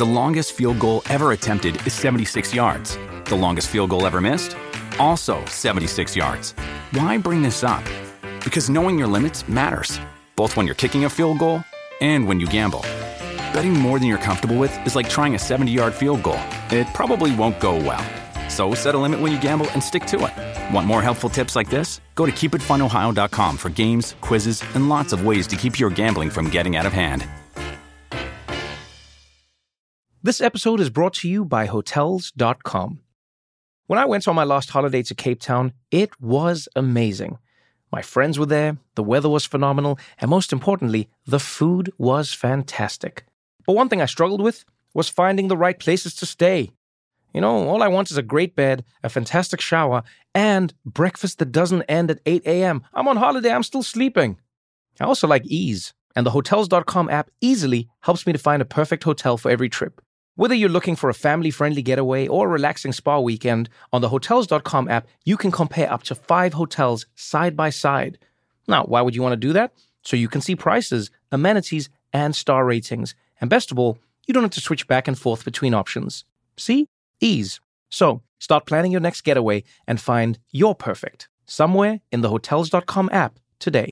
The longest field goal ever attempted is 76 yards. The longest field goal ever missed? Also 76 yards. Why bring this up? Because knowing your limits matters, both when you're kicking a field goal and when you gamble. Betting more than you're comfortable with is like trying a 70-yard field goal. It probably won't go well. So set a limit when you gamble and stick to it. Want more helpful tips like this? Go to keepitfunohio.com for games, quizzes, and lots of ways to keep your gambling from getting out of hand. This episode is brought to you by Hotels.com. When I went on my last holiday to Cape Town, it was amazing. My friends were there, the weather was phenomenal, and most importantly, the food was fantastic. But one thing I struggled with was finding the right places to stay. You know, all I want is a great bed, a fantastic shower, and breakfast that doesn't end at 8 a.m. I'm on holiday, I'm still sleeping. I also like ease, and the Hotels.com app easily helps me to find a perfect hotel for every trip. Whether you're looking for a family-friendly getaway or a relaxing spa weekend, on the Hotels.com app, you can compare up to 5 hotels side by side. Now, why would you want to do that? So you can see prices, amenities, and star ratings. And best of all, you don't have to switch back and forth between options. See? Ease. So, start planning your next getaway and find your perfect somewhere in the Hotels.com app today.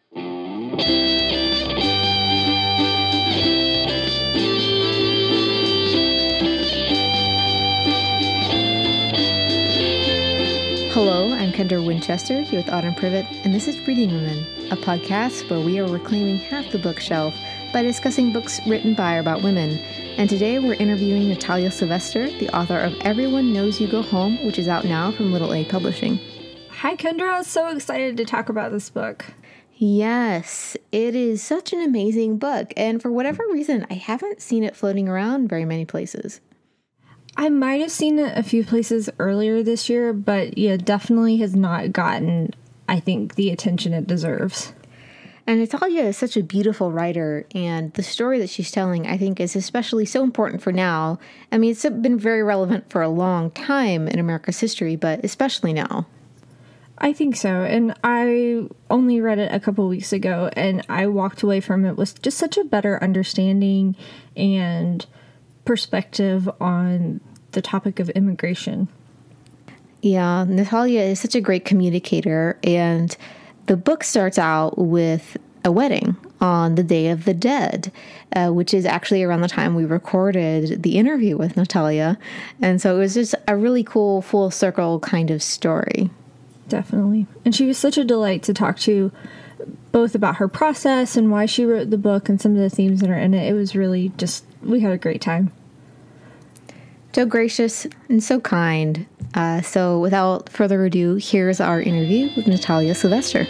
Hello, I'm Kendra Winchester here with Autumn Privet, and this is Reading Women, a podcast where we are reclaiming half the bookshelf by discussing books written by or about women. And today we're interviewing Natalia Sylvester, the author of Everyone Knows You Go Home, which is out now from Little A Publishing. Hi, Kendra. So excited to talk about this book. Yes, it is such an amazing book, and for whatever reason, I haven't seen it floating around very many places. I might have seen it a few places earlier this year, but yeah, definitely has not gotten, I think, the attention it deserves. And Natalia is such a beautiful writer, and the story that she's telling, I think, is especially so important for now. I mean, it's been very relevant for a long time in America's history, but especially now. I think so, and I only read it a couple weeks ago, and I walked away from it with just such a better understanding and perspective on the topic of immigration. Yeah, Natalia is such a great communicator, and the book starts out with a wedding on the Day of the Dead, which is actually around the time we recorded the interview with Natalia, and so it was just a really cool full circle kind of story. Definitely. And she was such a delight to talk to, both about her process and why she wrote the book and some of the themes that are in it. It was really just, we had a great time. So gracious and so kind. So without further ado, here's our interview with Natalia Sylvester.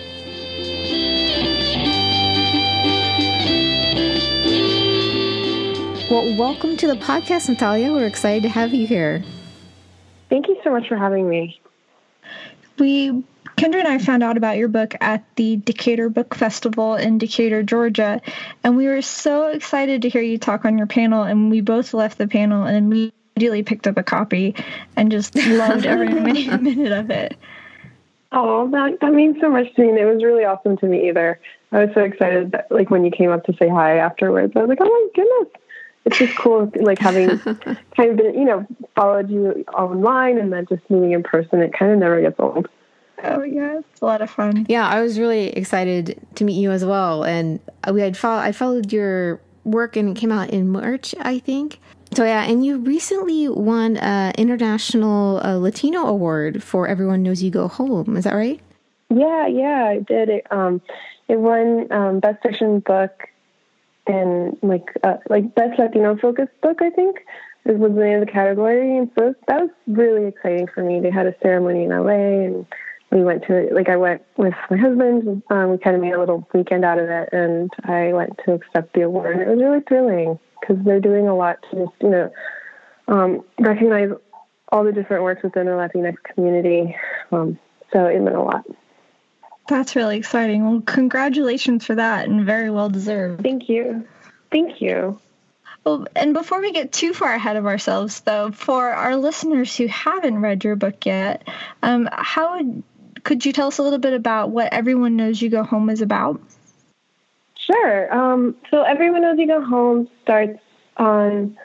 Well, welcome to the podcast, Natalia. We're excited to have you here. Thank you so much for having me. Kendra and I found out about your book at the Decatur Book Festival in Decatur, Georgia, and we were so excited to hear you talk on your panel, and we both left the panel and immediately picked up a copy and just loved every minute of it. Oh, that means so much to me, and it was really awesome to me either. I was so excited that, like, when you came up to say hi afterwards, I was like, oh my goodness. It's just cool, like, having kind of been, followed you online and then just meeting in person. It kind of never gets old. Oh, yeah, it's a lot of fun. Yeah, I was really excited to meet you as well. And I followed your work, and it came out in March, I think. So, yeah, and you recently won an International Latino Award for Everyone Knows You Go Home. Is that right? Yeah, I did. It won Best Fiction Book and Best Latino Focused Book, I think. It was the name of the category. And so that was really exciting for me. They had a ceremony in LA, and we went to it. I went with my husband. We kind of made a little weekend out of it, and I went to accept the award. And it was really thrilling because they're doing a lot to just, recognize all the different works within the Latinx community. So it meant a lot. That's really exciting. Well, congratulations for that, and very well deserved. Thank you. Well, and before we get too far ahead of ourselves, though, for our listeners who haven't read your book yet, could you tell us a little bit about what Everyone Knows You Go Home is about? Sure. So Everyone Knows You Go Home starts on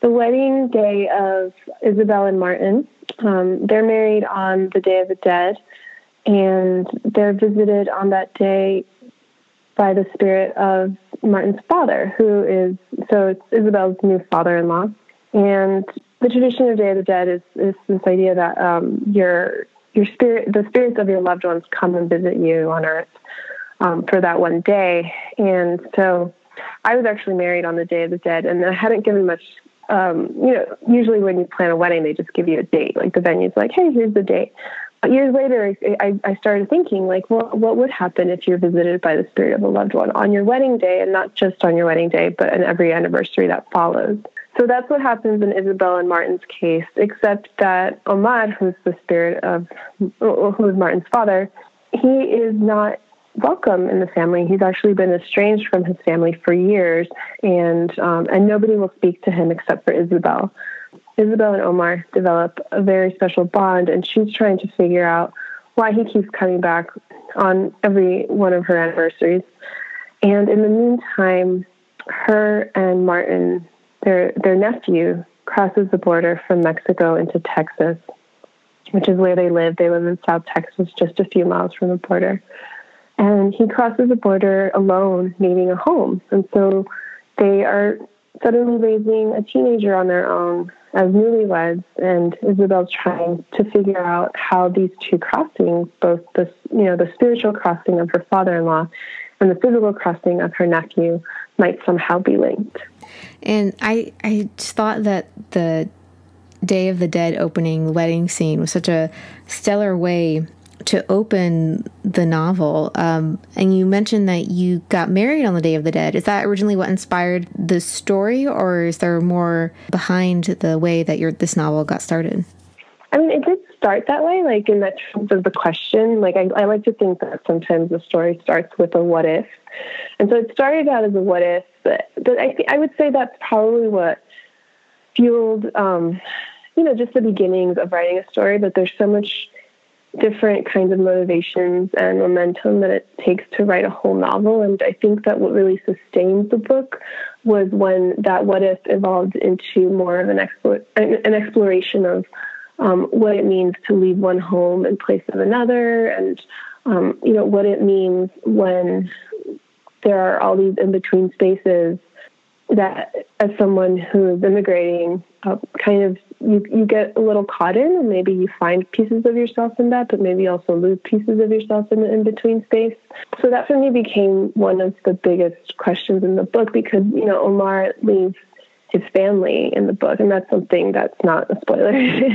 the wedding day of Isabel and Martin. They're married on the Day of the Dead, and they're visited on that day by the spirit of Martin's father, it's Isabel's new father-in-law. And the tradition of Day of the Dead is this idea that the spirits of your loved ones come and visit you on Earth for that one day. And so I was actually married on the Day of the Dead, and I hadn't given much. Usually when you plan a wedding, they just give you a date. Like the venue's like, hey, here's the date. But years later, I started thinking, like, well, what would happen if you're visited by the spirit of a loved one on your wedding day, and not just on your wedding day, but on every anniversary that follows? So that's what happens in Isabel and Martin's case, except that Omar, who's Martin's father, he is not welcome in the family. He's actually been estranged from his family for years, and nobody will speak to him except for Isabel. Isabel and Omar develop a very special bond, and she's trying to figure out why he keeps coming back on every one of her anniversaries. And in the meantime, her and Martin, their nephew, crosses the border from Mexico into Texas, which is where they live. They live in South Texas, just a few miles from the border. And he crosses the border alone, needing a home. And so they are suddenly raising a teenager on their own as newlyweds, and Isabel's trying to figure out how these two crossings, both the spiritual crossing of her father-in-law and the physical crossing of her nephew, might somehow be linked. And I just thought that the Day of the Dead opening wedding scene was such a stellar way to open the novel. And you mentioned that you got married on the Day of the Dead. Is that originally what inspired the story, or is there more behind the way that this novel got started? I mean, it did start that way, like in that terms of the question. Like I like to think that sometimes the story starts with a what if. And so it started out as a what if, but I would say that's probably what fueled, just the beginnings of writing a story, but there's so much different kinds of motivations and momentum that it takes to write a whole novel. And I think that what really sustained the book was when that what if evolved into more of an exploration of what it means to leave one home in place of another, and what it means when there are all these in-between spaces that, as someone who is immigrating, kind of you get a little caught in, and maybe you find pieces of yourself in that, but maybe also lose pieces of yourself in the in-between space. So that for me became one of the biggest questions in the book, because, Omar leaves his family in the book, and that's something that's not a spoiler,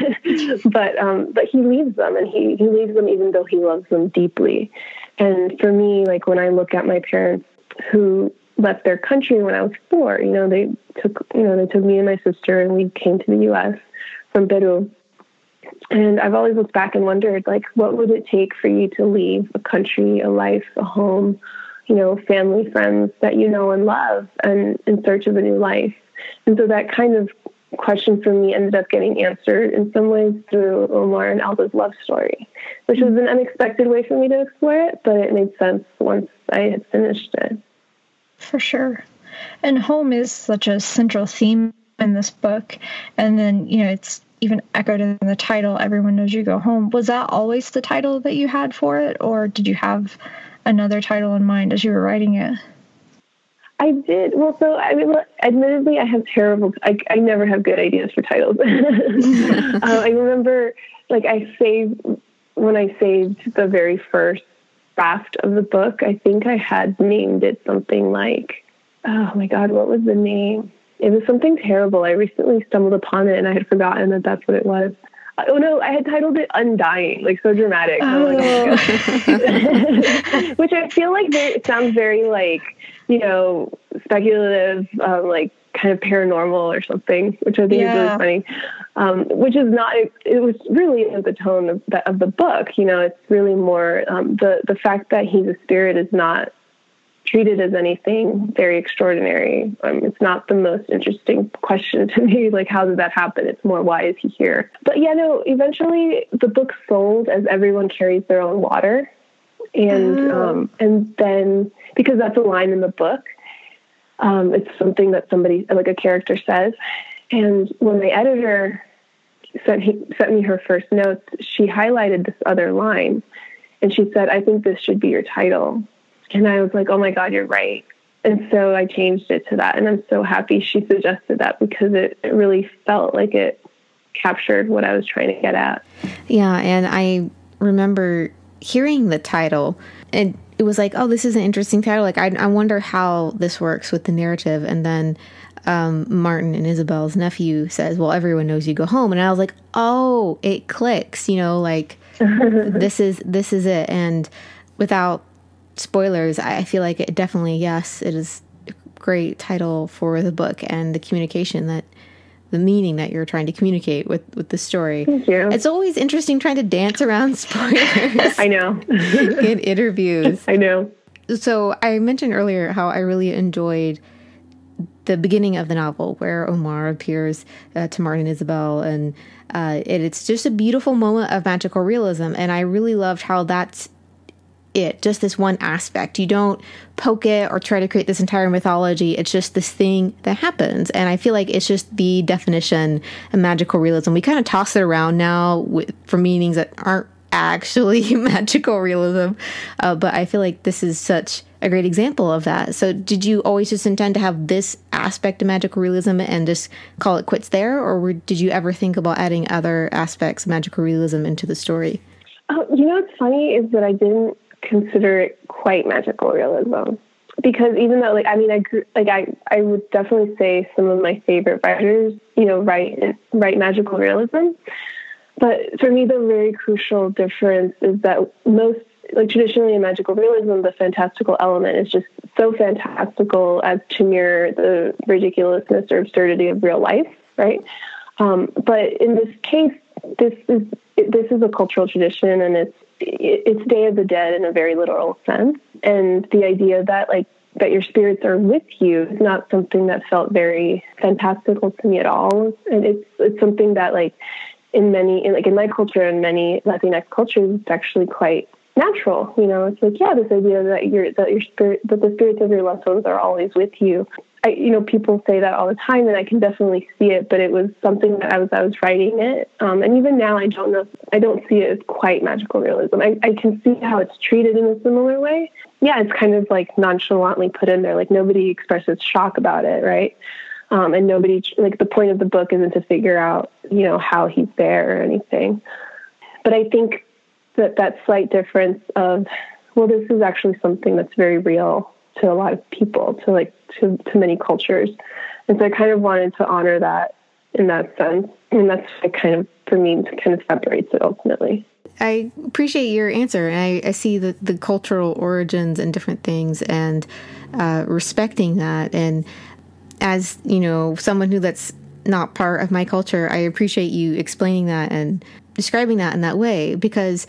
but he leaves them, and he leaves them even though he loves them deeply. And for me, like when I look at my parents who left their country when I was 4, they took me and my sister, and we came to the U.S. from Peru. And I've always looked back and wondered, like, what would it take for you to leave a country, a life, a home, family, friends that you know and love, and in search of a new life? And so that kind of question for me ended up getting answered in some ways through Omar and Alba's love story, which was an unexpected way for me to explore it, but it made sense once I had finished it. For sure. And home is such a central theme in this book. And then, it's even echoed in the title, Everyone Knows You Go Home. Was that always the title that you had for it, or did you have another title in mind as you were writing it? I did. Well, so, admittedly, I have I never have good ideas for titles. I remember, when I saved the very first draft of the book, I think I had named it something like, oh my God, what was the name? It was something terrible. I recently stumbled upon it, and I had forgotten that that's what it was. Oh no, I had titled it Undying, like so dramatic. Oh. Which I feel like it sounds very speculative, like kind of paranormal or something, which I think is really funny. Which is not, it was really the tone of the book. It's really more the fact that he's a spirit is not treated as anything very extraordinary. It's not the most interesting question to me, like, how did that happen? It's more, why is he here? But eventually the book sold as Everyone Carries Their Own Water. And then, because that's a line in the book, it's something that somebody, like a character says. And when my editor sent me her first notes, she highlighted this other line, and she said, "I think this should be your title." And I was like, "Oh my God, you're right." And so I changed it to that. And I'm so happy she suggested that, because it really felt like it captured what I was trying to get at. Yeah. And I remember hearing the title, and it was like, oh, this is an interesting title. Like, I wonder how this works with the narrative. And then Martin and Isabel's nephew says, well, everyone knows you go home. And I was like, oh, it clicks, like this is it. And without spoilers, I feel like it definitely, yes, it is a great title for the book, and the communication the meaning that you're trying to communicate with the story. Thank you. It's always interesting trying to dance around spoilers. I know. In interviews. I know. So I mentioned earlier how I really enjoyed the beginning of the novel, where Omar appears to Martin and Isabel, and it's just a beautiful moment of magical realism. And I really loved how that's it, just this one aspect. You don't poke it or try to create this entire mythology. It's just this thing that happens. And I feel like it's just the definition of magical realism. We kind of toss it around now for meanings that aren't actually magical realism. But I feel like this is such a great example of that. So did you always just intend to have this aspect of magical realism and just call it quits there? Or did you ever think about adding other aspects of magical realism into the story? What's funny is that I didn't consider it quite magical realism, because even though I would definitely say some of my favorite writers write magical realism, but for me the very crucial difference is that most, traditionally in magical realism, the fantastical element is just so fantastical as to mirror the ridiculousness or absurdity of real life, right? But in this case, this is a cultural tradition, and it's Day of the Dead in a very literal sense. And the idea that that your spirits are with you is not something that felt very fantastical to me at all. And it's something that in my culture and many Latinx cultures, it's actually quite natural. It's this idea that the spirits of your loved ones are always with you. People say that all the time, and I can definitely see it, but it was something that I was writing it. And even now, I don't see it as quite magical realism. I can see how it's treated in a similar way. Yeah, it's kind of nonchalantly put in there, nobody expresses shock about it, right? And nobody, the point of the book isn't to figure out, how he's there or anything. But I think that slight difference of, well, this is actually something that's very real to a lot of people, to many cultures. And so I kind of wanted to honor that in that sense. And that's for me, kind of separates it ultimately. I appreciate your answer. And I see the cultural origins and different things, and respecting that. And as, someone that's not part of my culture, I appreciate you explaining that and describing that in that way, because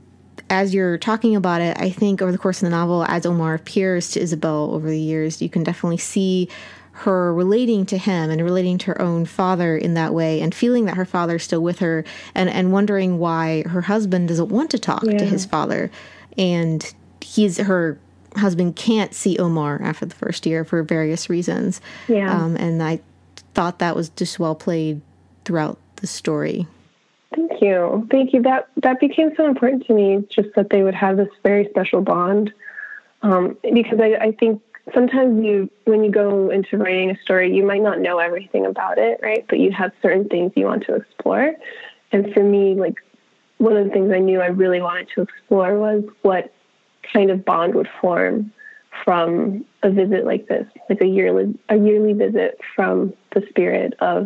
as you're talking about it, I think over the course of the novel, as Omar appears to Isabel over the years, you can definitely see her relating to him and relating to her own father in that way, and feeling that her father's still with her, and wondering why her husband doesn't want to talk to his father. And her husband can't see Omar after the first year for various reasons. Yeah. And I thought that was just well played throughout the story. Thank you. That became so important to me, just that they would have this very special bond. Because I think sometimes when you go into writing a story, you might not know everything about it, right? But you have certain things you want to explore. And for me, one of the things I knew I really wanted to explore was what kind of bond would form from a visit like this, a yearly visit from the spirit of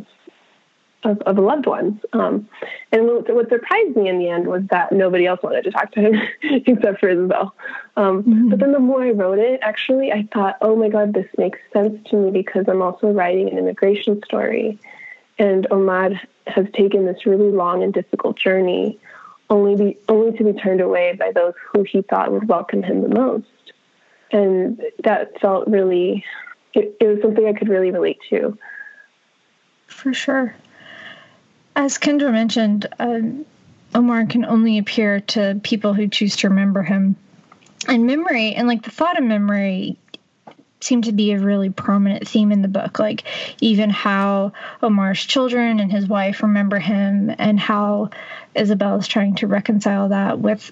loved ones. And what surprised me in the end was that nobody else wanted to talk to him except for Isabel. But then the more I wrote it, actually, I thought, oh my God, this makes sense to me, because I'm also writing an immigration story. And Omar has taken this really long and difficult journey only to be turned away by those who he thought would welcome him the most. And that felt really, it was something I could really relate to. For sure. As Kendra mentioned, Omar can only appear to people who choose to remember him. And memory, and the thought of memory, seem to be a really prominent theme in the book, like even how Omar's children and his wife remember him, and how Isabel is trying to reconcile that with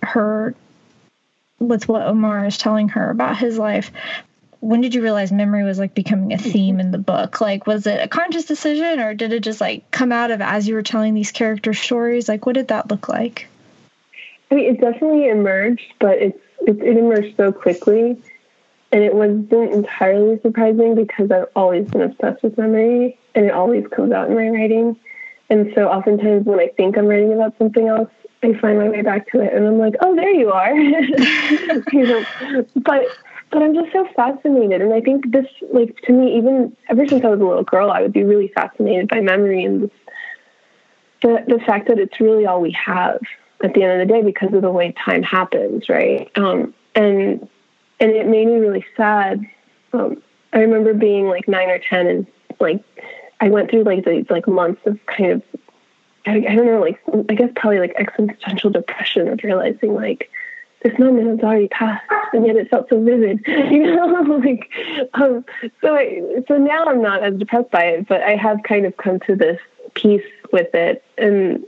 what Omar is telling her about his life. When did you realize memory was like becoming a theme in the book? Like, was it a conscious decision, or did it just like come out of as you were telling these character stories? Like, what did that look like? I mean, it definitely emerged, but it emerged so quickly, and it wasn't entirely surprising because I've always been obsessed with memory, and it always comes out in my writing. And so oftentimes when I think I'm writing about something else, I find my way back to it, and I'm like, oh, there you are. But I'm just so fascinated. And I think this, like, to me, even ever since I was a little girl, I would be really fascinated by memory and the fact that it's really all we have at the end of the day because of the way time happens, right? And it made me really sad. I remember being like 9 or 10, and like I went through like these like months of kind of, I don't know, like I guess probably like existential depression of realizing like, this moment has already passed, and yet it felt so vivid, you know. Like, so now I'm not as depressed by it, but I have kind of come to this peace with it, and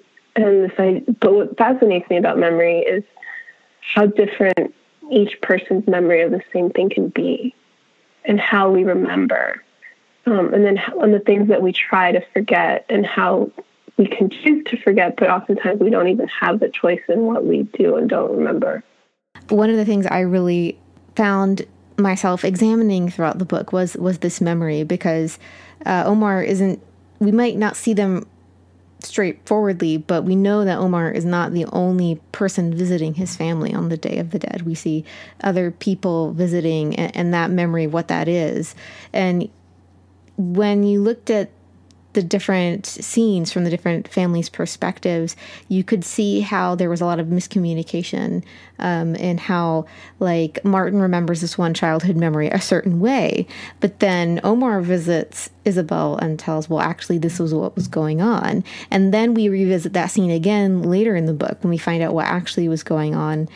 but what fascinates me about memory is how different each person's memory of the same thing can be, and how we remember, and then on the things that we try to forget, and how we can choose to forget, but oftentimes we don't even have the choice in what we do and don't remember. One of the things I really found myself examining throughout the book was this memory, because Omar isn't, we might not see them straightforwardly, but we know that Omar is not the only person visiting his family on the Day of the Dead. We see other people visiting, and that memory of what that is. And when you looked at the different scenes from the different families' perspectives, you could see how there was a lot of miscommunication, and how, like, Martin remembers this one childhood memory a certain way, but then Omar visits Isabel and tells, well, actually, this was what was going on. And then we revisit that scene again later in the book when we find out what actually was going on,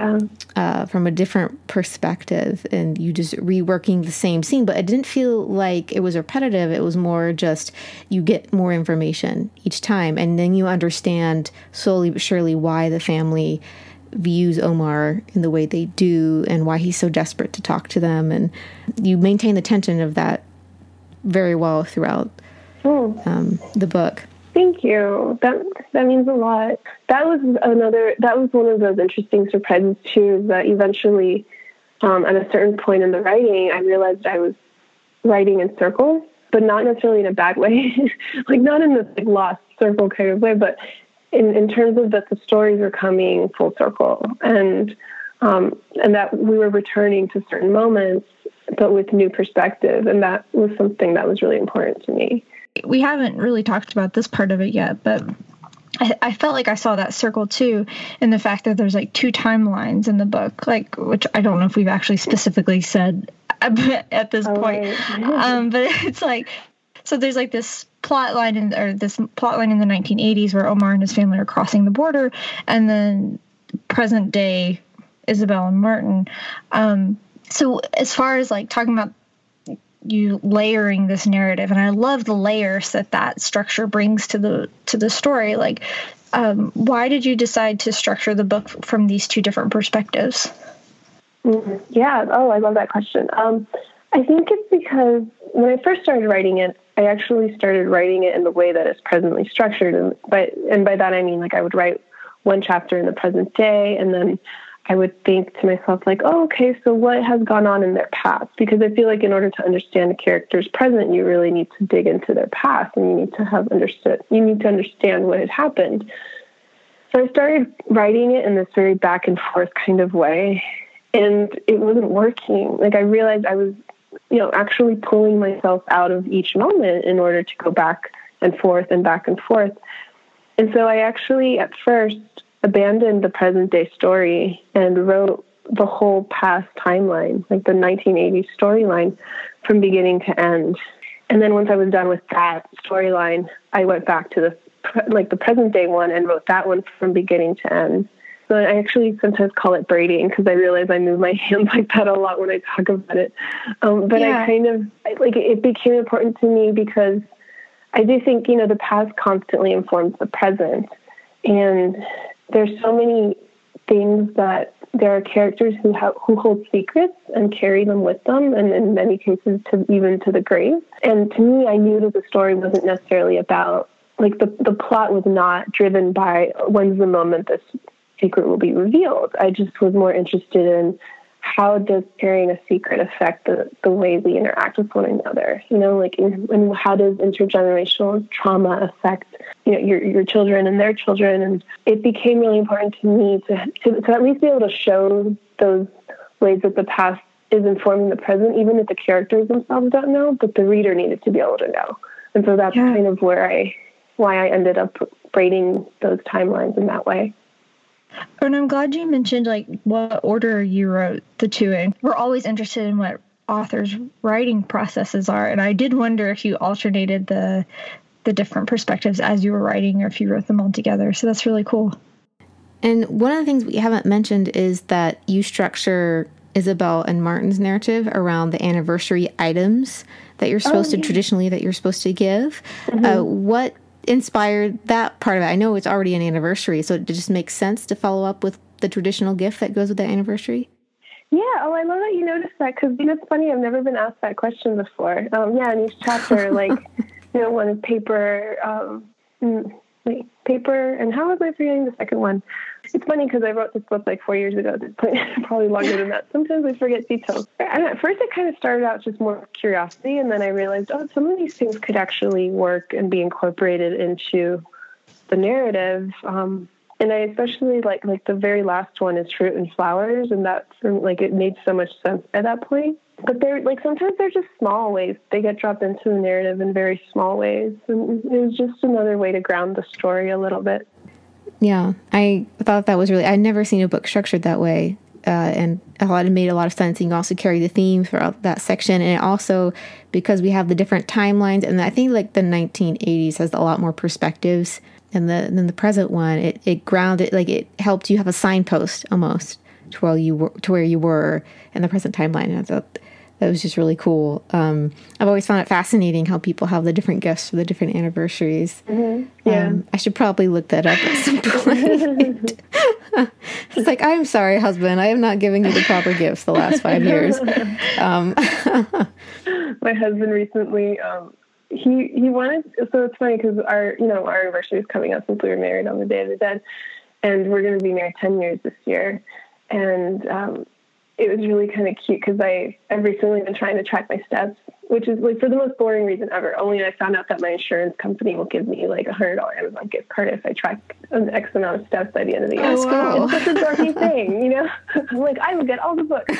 from a different perspective, and you just reworking the same scene. But it didn't feel like it was repetitive. It was more just you get more information each time, and then you understand slowly but surely why the family views Omar in the way they do, and why he's so desperate to talk to them. And you maintain the tension of that very well throughout the book. Thank you. That means a lot. That was one of those interesting surprises too, is that eventually, at a certain point in the writing, I realized I was writing in circles, but not necessarily in a bad way, like not in this like lost circle kind of way, but in terms of that the stories are coming full circle, and that we were returning to certain moments, but with new perspective. And that was something that was really important to me. We haven't really talked about this part of it yet, but I felt like I saw that circle too, in the fact that there's like 2 timelines in the book, like, which I don't know if we've actually specifically said at this point. Right. But it's like, so there's like this plot line in the 1980s where Omar and his family are crossing the border, and then present day Isabel and Martin. So as far as like talking about you layering this narrative, and I love the layers that structure brings to the story. Like, why did you decide to structure the book from these 2 different perspectives? Yeah. Oh, I love that question. I think it's because when I first started writing it, I actually started writing it in the way that it's presently structured. And by that, I mean, like, I would write one chapter in the present day, and then I would think to myself, like, oh, okay, so what has gone on in their past? Because I feel like in order to understand a character's present, you really need to dig into their past, and you need to understand what had happened. So I started writing it in this very back and forth kind of way, and it wasn't working. Like, I realized I was, actually pulling myself out of each moment in order to go back and forth and back and forth. And so I actually, at first, abandoned the present day story and wrote the whole past timeline, like the 1980s storyline, from beginning to end. And then once I was done with that storyline, I went back to the present day one and wrote that one from beginning to end. So I actually sometimes call it braiding because I realize I move my hands like that a lot when I talk about it. But I kind of, like, it became important to me because I do think, the past constantly informs the present. And there's so many things that there are characters who hold secrets and carry them with them, and in many cases even to the grave. And to me, I knew that the story wasn't necessarily about, like, the plot was not driven by when's the moment this secret will be revealed. I just was more interested in how does carrying a secret affect the way we interact with one another, and how does intergenerational trauma affect, your children and their children. And it became really important to me to at least be able to show those ways that the past is informing the present, even if the characters themselves don't know, but the reader needed to be able to know. And so that's kind of why I ended up braiding those timelines in that way. And I'm glad you mentioned, like, what order you wrote the two in. We're always interested in what authors' writing processes are, and I did wonder if you alternated the different perspectives as you were writing, or if you wrote them all together. So that's really cool. And one of the things we haven't mentioned is that you structure Isabel and Martin's narrative around the anniversary items that you're supposed to traditionally that you're supposed to give. What inspired that part of it? I know it's already an anniversary, so it just makes sense to follow up with the traditional gift that goes with the anniversary. Yeah, I love that you noticed that, because it's funny, I've never been asked that question before. In each chapter, like, one is paper, paper, and how was I forgetting the second one? It's funny because I wrote this book like 4 years ago. It's probably longer than that. Sometimes I forget details. And at first it kind of started out just more curiosity, and then I realized, some of these things could actually work and be incorporated into the narrative. And I especially like the very last one is fruit and flowers, and that's like, it made so much sense at that point. But they're like, sometimes they're just small ways. They get dropped into the narrative in very small ways. And it was just another way to ground the story a little bit. Yeah, I thought that was I'd never seen a book structured that way. And it made a lot of sense. And you also carry the theme throughout that section. And it also, because we have the different timelines, and I think like the 1980s has a lot more perspectives than the present one. It grounded, like, it helped you have a signpost almost to where you were in the present timeline. And I thought that was just really cool. I've always found it fascinating how people have the different gifts for the different anniversaries. Yeah. I should probably look that up at some point. It's like, I'm sorry, husband, I am not giving you the proper gifts the last 5 years. My husband recently, he wanted, so it's funny because our anniversary is coming up since we were married on the Day of the Dead, and we're going to be married 10 years this year. And it was really kind of cute because I've recently been trying to track my steps, which is like for the most boring reason ever. Only I found out that my insurance company will give me like $100 Amazon gift card if I track an X amount of steps by the end of the year. That's cool. It's such a dorky thing, I'm like, I will get all the books.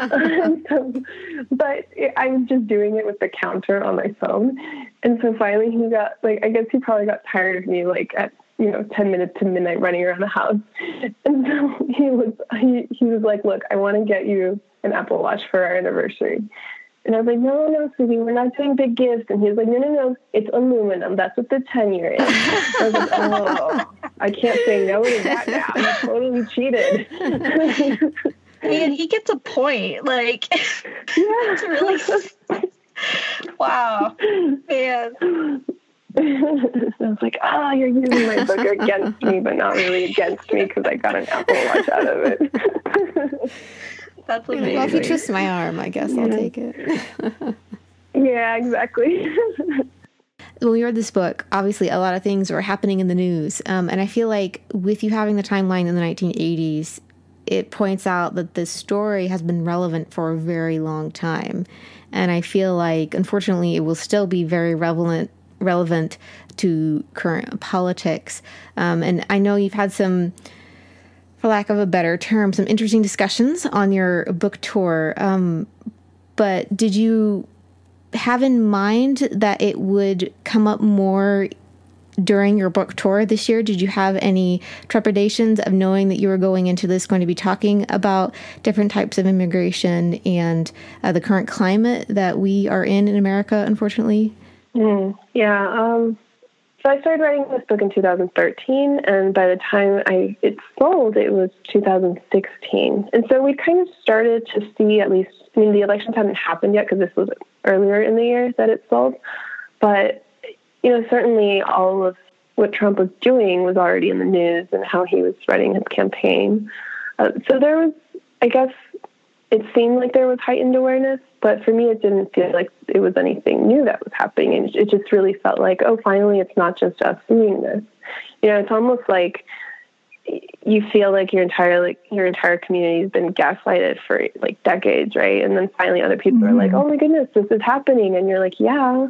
But I was just doing it with the counter on my phone. And so finally he got, like, I guess he probably got tired of me, like, at 10 minutes to midnight running around the house. And so he was like, look, I want to get you an Apple Watch for our anniversary. And I was like, no, sweetie, we're not doing big gifts. And he was like, no, it's aluminum. That's what the 10-year is. I was like, oh, I can't say no to that now. You totally cheated. And he gets a point. Like, it's really, wow, man. I was like, you're using my book against me, but not really against me because I got an Apple Watch out of it. That's amazing. Well, if you twist my arm, I guess I'll take it. Yeah, exactly. When we read this book, obviously a lot of things were happening in the news. And I feel like with you having the timeline in the 1980s, it points out that this story has been relevant for a very long time. And I feel like, unfortunately, it will still be very relevant to current politics. And I know you've had some, for lack of a better term, some interesting discussions on your book tour. But did you have in mind that it would come up more during your book tour this year? Did you have any trepidations of knowing that you were going into this going to be talking about different types of immigration and the current climate that we are in America, unfortunately? Yeah. So I started writing this book in 2013, and by the time it sold, it was 2016. And so we kind of started to see, at least, I mean, the elections hadn't happened yet because this was earlier in the year that it sold. But, certainly all of what Trump was doing was already in the news and how he was running his campaign. So there was, I guess, it seemed like there was heightened awareness, but for me, it didn't feel like it was anything new that was happening. And it just really felt like, oh, finally, it's not just us seeing this. It's almost like you feel like your entire community has been gaslighted for like decades, right? And then finally, other people are like, oh my goodness, this is happening, and you're like, yeah.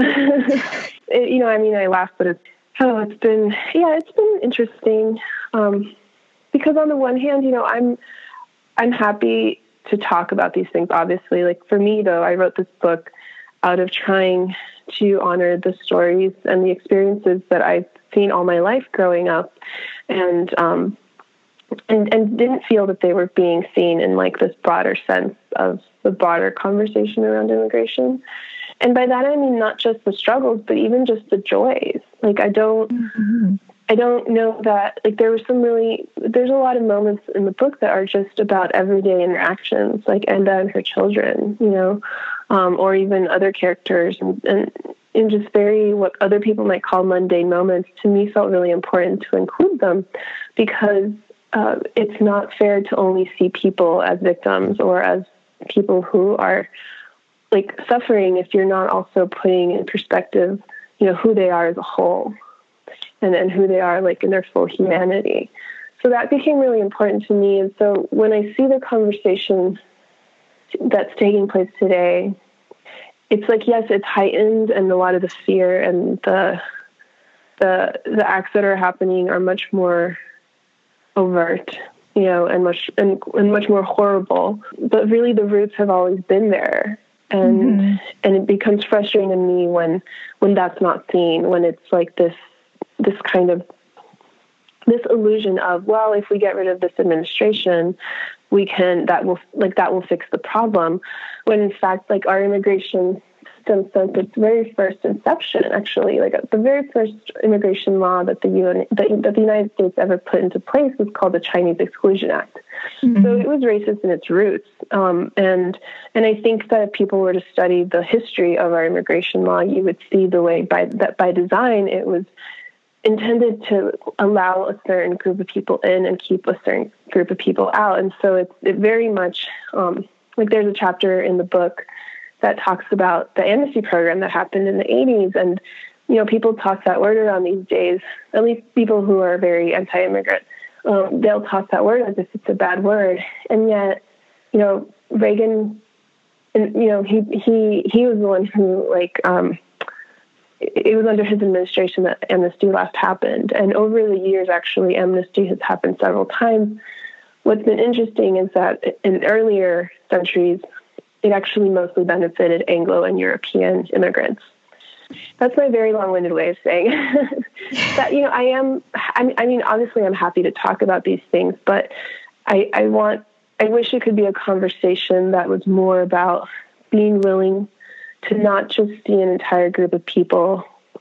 I laugh, but it's been interesting because on the one hand, I'm happy to talk about these things, obviously. Like for me, though, I wrote this book out of trying to honor the stories and the experiences that I've seen all my life growing up, and didn't feel that they were being seen in like this broader sense of the broader conversation around immigration. And by that, I mean not just the struggles, but even just the joys. Like I don't know that, like there's a lot of moments in the book that are just about everyday interactions, like Enda and her children, or even other characters, and in just very, what other people might call mundane moments, to me felt really important to include them, because it's not fair to only see people as victims or as people who are like suffering if you're not also putting in perspective, who they are as a whole. And who they are, like, in their full humanity. So that became really important to me. And so when I see the conversation that's taking place today, it's like, yes, it's heightened, and a lot of the fear and the acts that are happening are much more overt, and much more horrible. But really, the roots have always been there. And it becomes frustrating to me when that's not seen, when it's like this illusion of, well, if we get rid of this administration, that will fix the problem. When in fact, like our immigration system, since its very first inception, actually, like the very first immigration law that the United States ever put into place was called the Chinese Exclusion Act. So it was racist in its roots. And I think that if people were to study the history of our immigration law, you would see the way that by design it was intended to allow a certain group of people in and keep a certain group of people out. And so it very much, like there's a chapter in the book that talks about the amnesty program that happened in the 80s. And, people toss that word around these days, at least people who are very anti-immigrant, they'll toss that word as if it's a bad word. And yet, Reagan, and, he was the one who, like, it was under his administration that amnesty last happened. And over the years, actually, amnesty has happened several times. What's been interesting is that in earlier centuries, it actually mostly benefited Anglo and European immigrants. That's my very long-winded way of saying that, obviously I'm happy to talk about these things, but I wish it could be a conversation that was more about being willing to not just see an entire group of people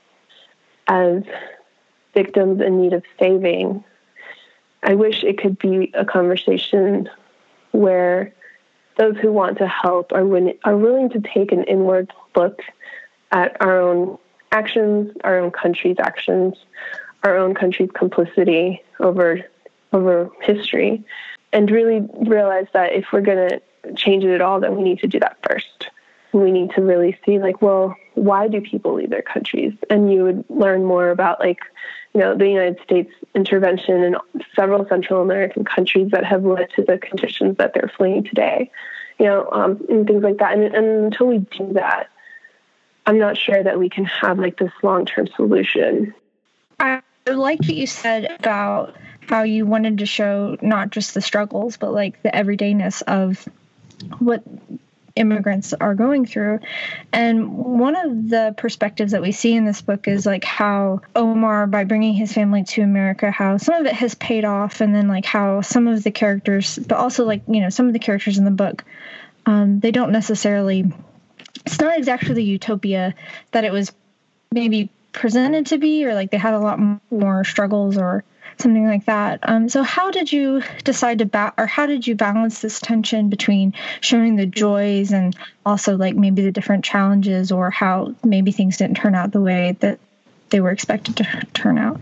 as victims in need of saving. I wish it could be a conversation where those who want to help are willing to take an inward look at our own actions, our own country's actions, our own country's complicity over history, and really realize that if we're going to change it at all, then we need to do that first. We need to really see, like, well, why do people leave their countries? And you would learn more about, like, the United States intervention in several Central American countries that have led to the conditions that they're fleeing today, and things like that. And until we do that, I'm not sure that we can have, like, this long-term solution. I like what you said about how you wanted to show not just the struggles, but, like, the everydayness of what immigrants are going through. And one of the perspectives that we see in this book is like how Omar, by bringing his family to America, how some of it has paid off, and then like how some of the characters, but also like, some of the characters in the book, they don't necessarily, it's not exactly the utopia that it was maybe presented to be, or like they had a lot more struggles or something like that. So how did you decide to how did you balance this tension between showing the joys and also like maybe the different challenges, or how maybe things didn't turn out the way that they were expected to turn out?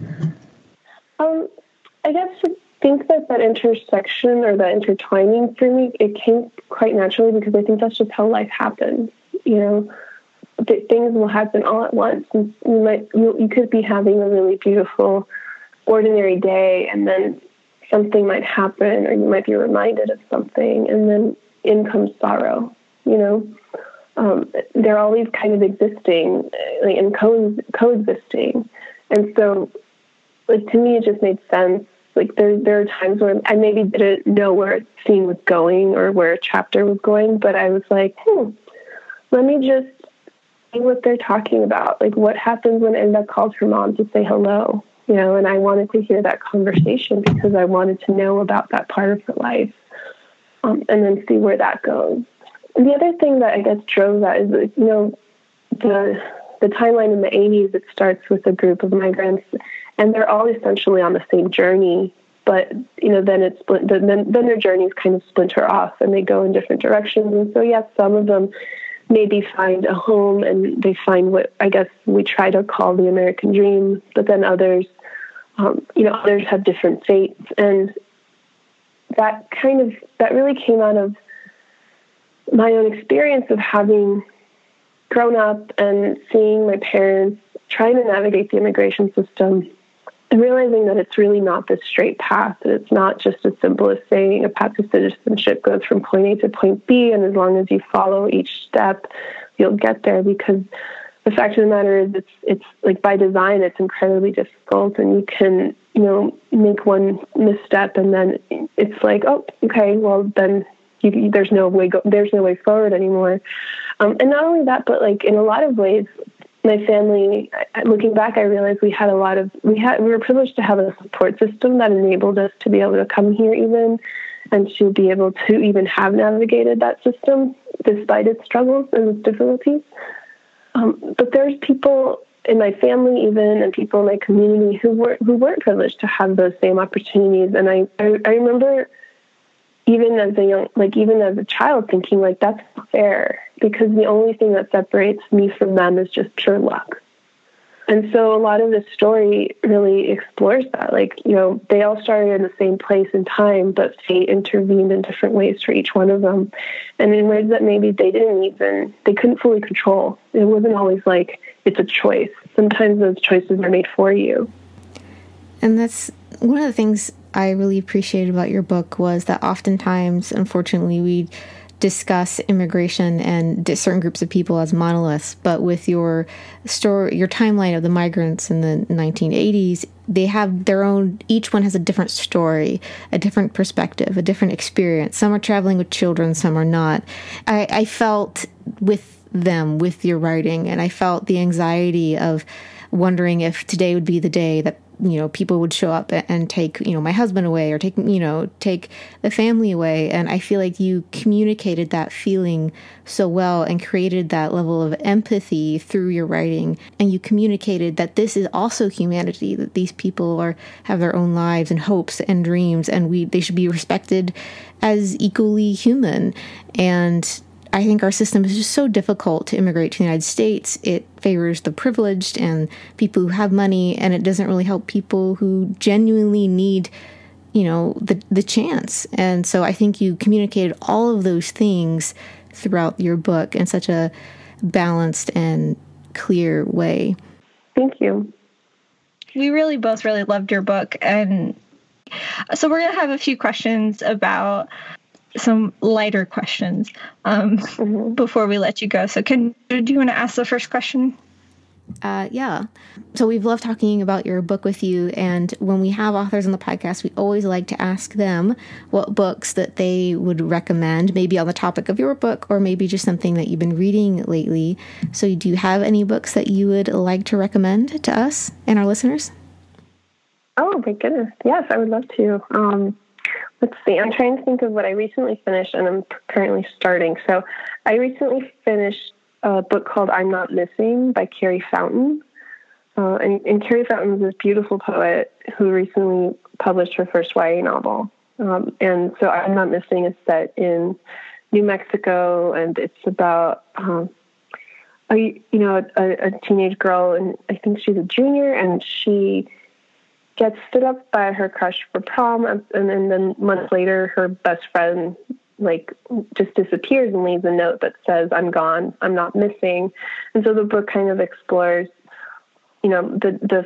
I guess I think that intersection or that intertwining for me, it came quite naturally, because I think that's just how life happens. You know, things will happen all at once. And you could be having a really beautiful, ordinary day, and then something might happen, or you might be reminded of something, and then in comes sorrow. You know, they're always kind of existing, like, and coexisting, and so, like, to me, it just made sense. Like, there are times where I maybe didn't know where a scene was going or where a chapter was going, but I was like, let me just see what they're talking about. Like, what happens when Enda calls her mom to say hello? You know, and I wanted to hear that conversation because I wanted to know about that part of her life, and then see where that goes. And the other thing that I guess drove that is, you know, the timeline in the 80s, it starts with a group of migrants, and they're all essentially on the same journey, but, you know, then then their journeys kind of splinter off and they go in different directions. And so, yes, some of them maybe find a home and they find what I guess we try to call the American dream, but then others, you know, others have different fates. And that really came out of my own experience of having grown up and seeing my parents trying to navigate the immigration system, and realizing that it's really not this straight path. That it's not just as simple as saying a path to citizenship goes from point A to point B, and as long as you follow each step, you'll get there. Because the fact of the matter is, it's like, by design, it's incredibly difficult, and you can, you know, make one misstep, and then it's like, oh, okay, well then there's no way forward anymore. And not only that, but like, in a lot of ways, my family, looking back, I realized we were privileged to have a support system that enabled us to be able to come here even, and to be able to even have navigated that system despite its struggles and its difficulties. But there's people in my family even, and people in my community who weren't privileged to have those same opportunities. And I remember, even as a child, thinking like, that's not fair, because the only thing that separates me from them is just pure luck. And so a lot of this story really explores that. Like, you know, they all started in the same place in time, but fate intervened in different ways for each one of them, and in ways that maybe they couldn't fully control. It wasn't always like it's a choice. Sometimes those choices are made for you. And that's one of the things I really appreciated about your book, was that oftentimes, unfortunately, we discuss immigration and certain groups of people as monoliths, but with your story, your timeline of the migrants in the 1980s, they have their own, each one has a different story, a different perspective, a different experience. Some are traveling with children, some are not. I felt with them, with your writing, and I felt the anxiety of wondering if today would be the day that, you know, people would show up and take, you know, my husband away, or take the family away. And I feel like you communicated that feeling so well and created that level of empathy through your writing. And you communicated that this is also humanity, that these people have their own lives and hopes and dreams, and they should be respected as equally human. And I think our system is just so difficult to immigrate to the United States. It favors the privileged and people who have money, and it doesn't really help people who genuinely need, you know, the chance. And so I think you communicated all of those things throughout your book in such a balanced and clear way. Thank you. We both really loved your book. And so we're going to have a few questions about some lighter questions before we let you go. So do you want to ask the first question? Yeah. So we've loved talking about your book with you. And when we have authors on the podcast, we always like to ask them what books that they would recommend, maybe on the topic of your book, or maybe just something that you've been reading lately. So do you have any books that you would like to recommend to us and our listeners? Oh, my goodness. Yes, I would love to. Let's see. I'm trying to think of what I recently finished, and I'm currently starting. So I recently finished a book called I'm Not Missing by Carrie Fountain. And Carrie Fountain is this beautiful poet who recently published her first YA novel. And so I'm Not Missing is set in New Mexico, and it's about a teenage girl, and I think she's a junior, and she gets stood up by her crush for prom, and then months later, her best friend just disappears and leaves a note that says, "I'm gone, I'm not missing." And so the book kind of explores, the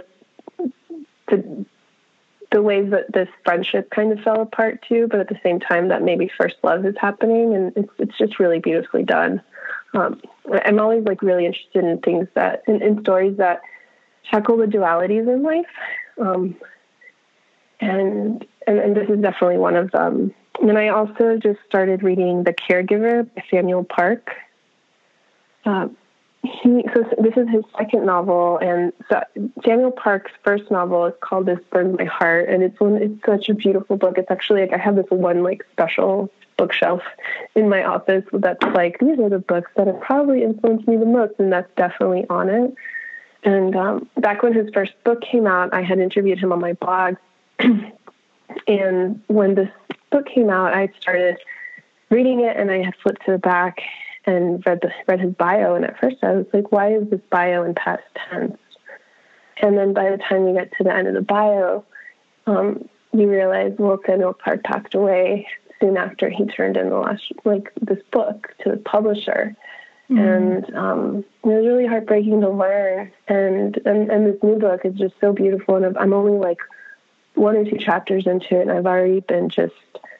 ways that this friendship kind of fell apart too, but at the same time that maybe first love is happening, and it's just really beautifully done. I'm always really interested in things in stories that tackle the dualities in life, and this is definitely one of them. And then I also just started reading The Caregiver by Samuel Park. So this is his second novel, and Samuel Park's first novel is called This Burns My Heart, and it's such a beautiful book. It's actually I have this one special bookshelf in my office that's these are the books that have probably influenced me the most, and that's definitely on it. And back when his first book came out, I had interviewed him on my blog, and when this book came out, I started reading it, and I had flipped to the back and read his bio, and at first I was like, why is this bio in past tense? And then by the time you get to the end of the bio, you realize, well, Samuel Park passed away soon after he turned in this book to the publisher. Mm-hmm. And it was really heartbreaking to learn. And this new book is just so beautiful, and I'm only 1 or 2 chapters into it, and I've already been just,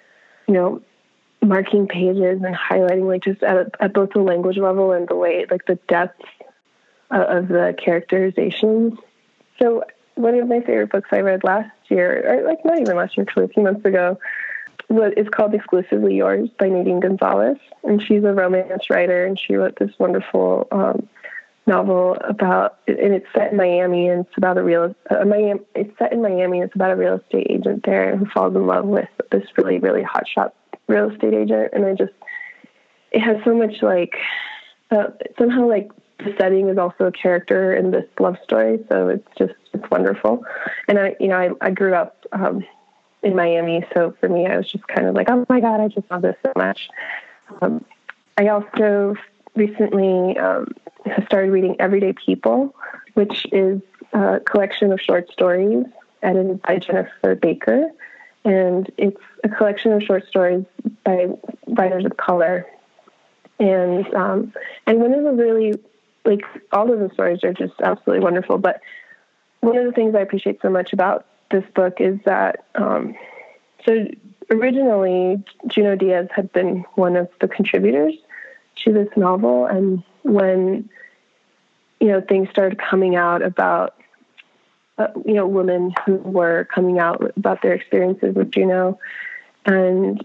marking pages and highlighting just at both the language level and the way the depth of the characterizations. So one of my favorite books I read last year, or not even last year, actually a few months ago, is called Exclusively Yours by Nadine Gonzalez, and she's a romance writer, and she wrote this wonderful novel about, and it's set in Miami, and it's about it's set in Miami. It's about a real estate agent there who falls in love with this really, really hotshot real estate agent, and it has so much somehow the setting is also a character in this love story, so it's wonderful. And I grew up in Miami, so for me, I was just kind of oh my God, I just love this so much. I also recently have started reading Everyday People, which is a collection of short stories edited by Jennifer Baker. And it's a collection of short stories by writers of color. And one of the really, all of the stories are just absolutely wonderful. But one of the things I appreciate so much about this book is that, so originally, Junot Díaz had been one of the contributors to this novel. And when, things started coming out about, women who were coming out about their experiences with Junot, and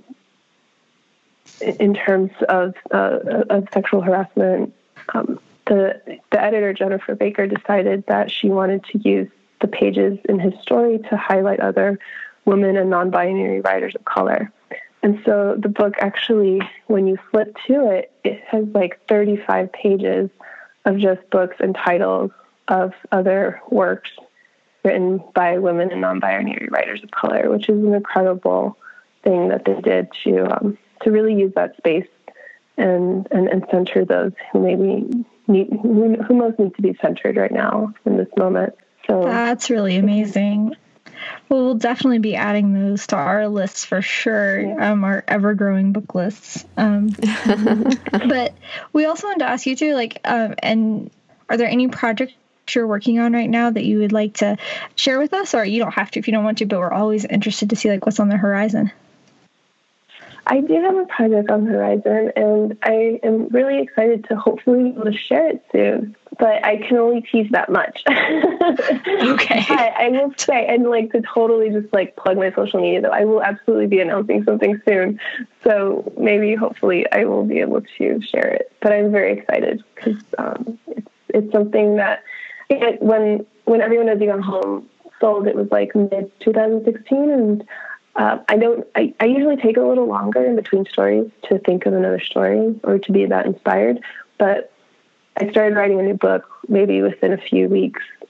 in terms of sexual harassment, the editor, Jennifer Baker, decided that she wanted to use the pages in his story to highlight other women and non-binary writers of color. And so the book actually, when you flip to it, it has 35 pages of just books and titles of other works written by women and non-binary writers of color, which is an incredible thing that they did to really use that space and center those who who most need to be centered right now in this moment. So that's really amazing. Well, we'll definitely be adding those to our lists for sure, our ever-growing book lists. But we also wanted to ask you too, and are there any projects you're working on right now that you would like to share with us? Or you don't have to if you don't want to, but we're always interested to see what's on the horizon. I do have a project on the horizon, and I am really excited to hopefully be able to share it soon. But I can only tease that much. Okay. I will say, and to totally just plug my social media, though, I will absolutely be announcing something soon. So maybe, hopefully, I will be able to share it. But I'm very excited because it's something that when Everyone Knows You Gone Home sold, it was mid 2016, and I usually take a little longer in between stories to think of another story or to be that inspired, but I started writing a new book maybe within a few weeks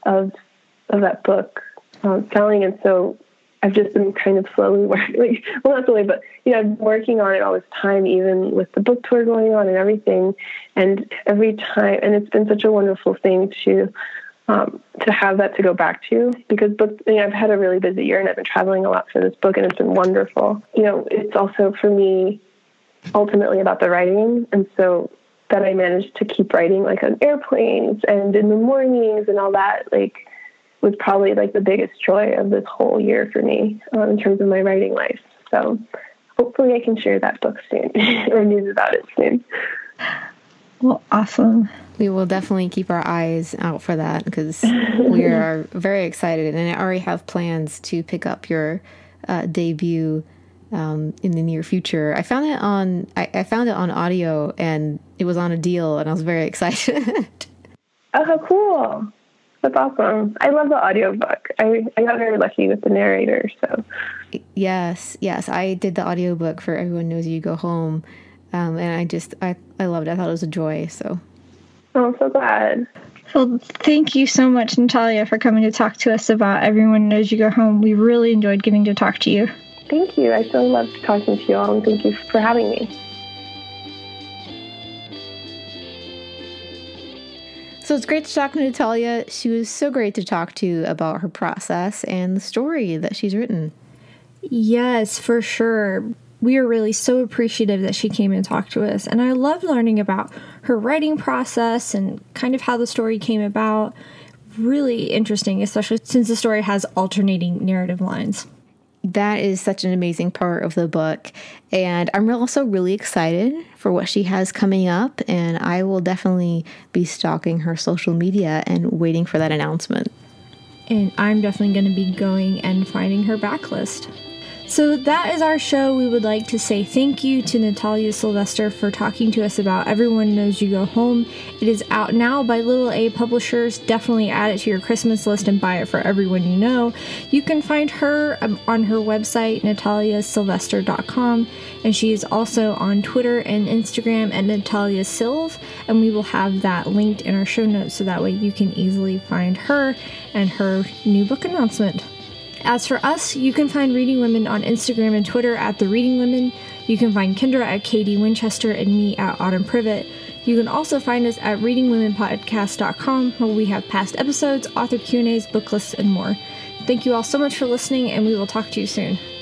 of that book selling, and so I've just been kind of slowly working, well, not slowly, but, I'm working on it all this time, even with the book tour going on and everything. And every time, and it's been such a wonderful thing to have that to go back to, because books, I've had a really busy year and I've been traveling a lot for this book, and it's been wonderful. It's also for me ultimately about the writing. And so that I managed to keep writing like on airplanes and in the mornings and all that, was probably the biggest joy of this whole year for me in terms of my writing life. So hopefully I can share that book soon or news about it soon. Well, awesome. We will definitely keep our eyes out for that, because we are very excited, and I already have plans to pick up your debut in the near future. I found it on audio, and it was on a deal, and I was very excited. Oh, how cool. That's awesome. I love the audiobook. I got very lucky with the narrator. So Yes. I did the audiobook for Everyone Knows You Go Home, and I loved it. I thought it was a joy. So I'm so glad. Well, thank you so much, Natalia, for coming to talk to us about Everyone Knows You Go Home. We really enjoyed getting to talk to you. Thank you. I so loved talking to you all, and thank you for having me. So it's great to talk to Natalia. She was so great to talk to about her process and the story that she's written. Yes, for sure. We are really so appreciative that she came and talked to us. And I love learning about her writing process and kind of how the story came about. Really interesting, especially since the story has alternating narrative lines. That is such an amazing part of the book. And I'm also really excited for what she has coming up. And I will definitely be stalking her social media and waiting for that announcement. And I'm definitely going to be going and finding her backlist. So that is our show. We would like to say thank you to Natalia Sylvester for talking to us about Everyone Knows You Go Home. It is out now by Little A Publishers. Definitely add it to your Christmas list and buy it for everyone you know. You can find her on her website, nataliasylvester.com, and she is also on Twitter and Instagram at Natalia Sylv, and we will have that linked in our show notes so that way you can easily find her and her new book announcement. As for us, you can find Reading Women on Instagram and Twitter at The Reading Women. You can find Kendra at Katie Winchester and me at Autumn Privet. You can also find us at readingwomenpodcast.com, where we have past episodes, author Q&As, book lists, and more. Thank you all so much for listening, and we will talk to you soon.